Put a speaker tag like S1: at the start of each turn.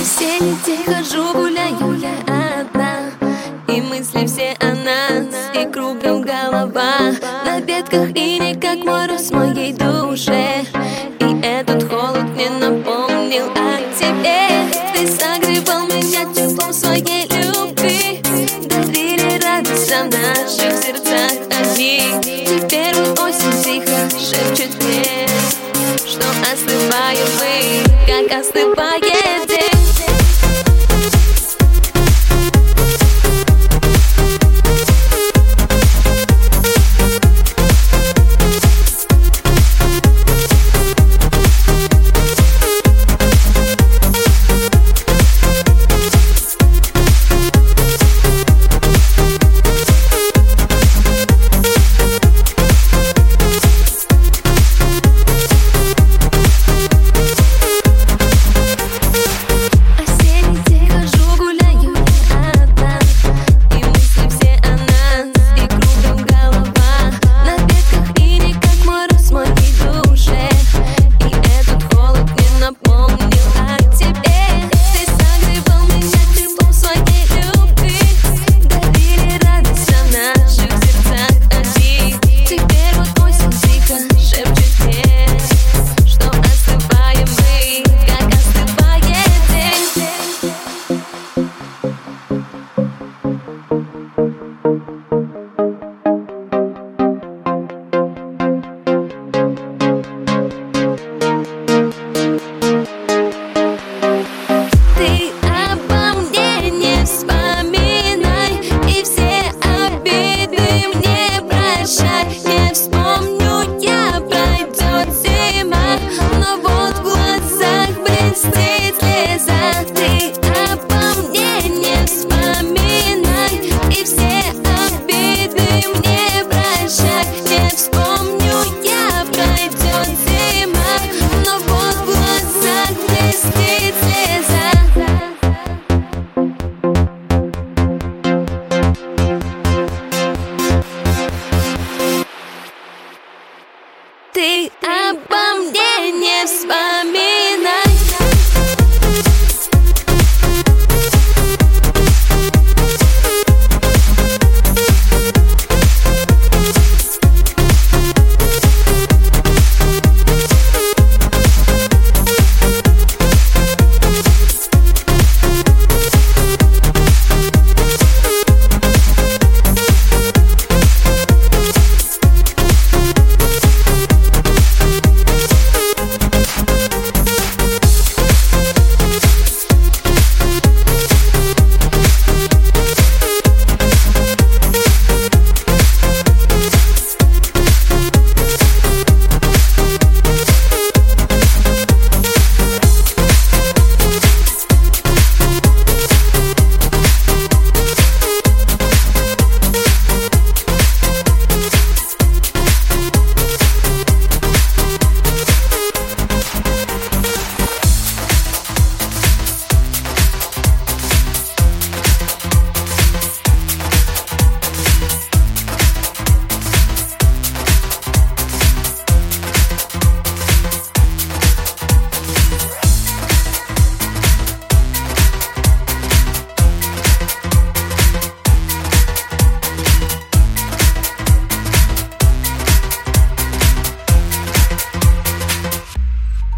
S1: Осенний день, хожу, гуляю я одна, и мысли все о нас, и кругом голова на ветках, и не как мороз в моей душе. И этот холод мне напомнил о тебе. Ты согревал меня теплом своей любви, дарили радость в наших сердцах одни. Теперь вот осень тихо шепчет мне, что остываем мы, как остывает день. Ты